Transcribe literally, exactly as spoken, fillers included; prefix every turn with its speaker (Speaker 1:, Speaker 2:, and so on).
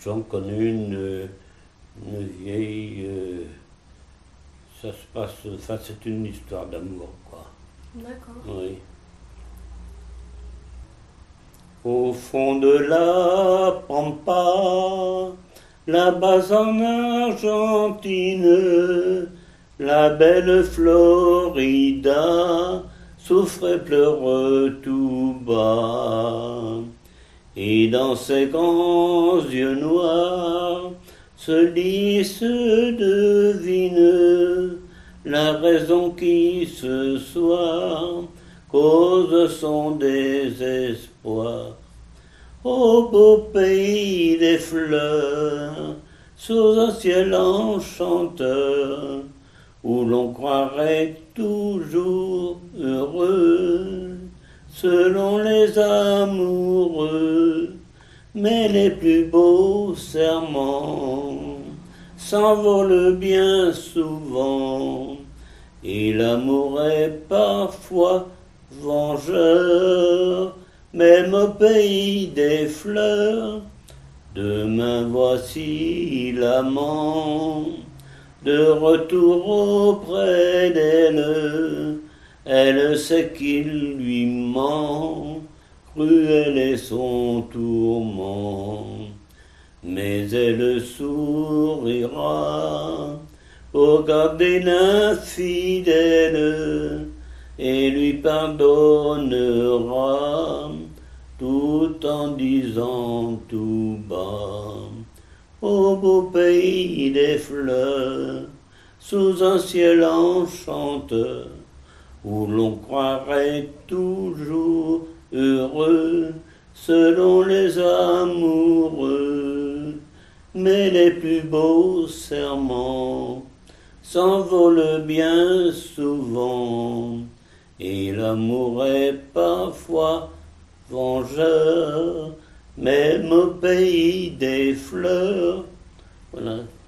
Speaker 1: j'en connais une, une vieille. Euh, ça se passe. Enfin, c'est une histoire d'amour, quoi.
Speaker 2: D'accord.
Speaker 1: Oui. Au fond de la pampa, là-bas en Argentine, la belle Florida souffre et pleure tout bas. Et dans ses grands yeux noirs se lit, se devine la raison qui ce soir cause son désespoir. Ô beau pays des fleurs, sous un ciel enchanteur, où l'on croirait toujours heureux, selon les amoureux, mais les plus beaux serments s'envolent bien souvent, et l'amour est parfois vengeur, même au pays des fleurs. Demain voici l'amant, de retour auprès d'elle, elle sait qu'il lui ment, cruel est son tourment, mais elle sourira au regard des l'infidèle et lui pardonnera tout en disant tout bas: ô beau pays des fleurs, sous un ciel enchanteur, où l'on croirait toujours heureux, selon les amoureux, mais les plus beaux serments s'envolent bien souvent, et l'amour est parfois vengeur, même au pays des fleurs. Voilà.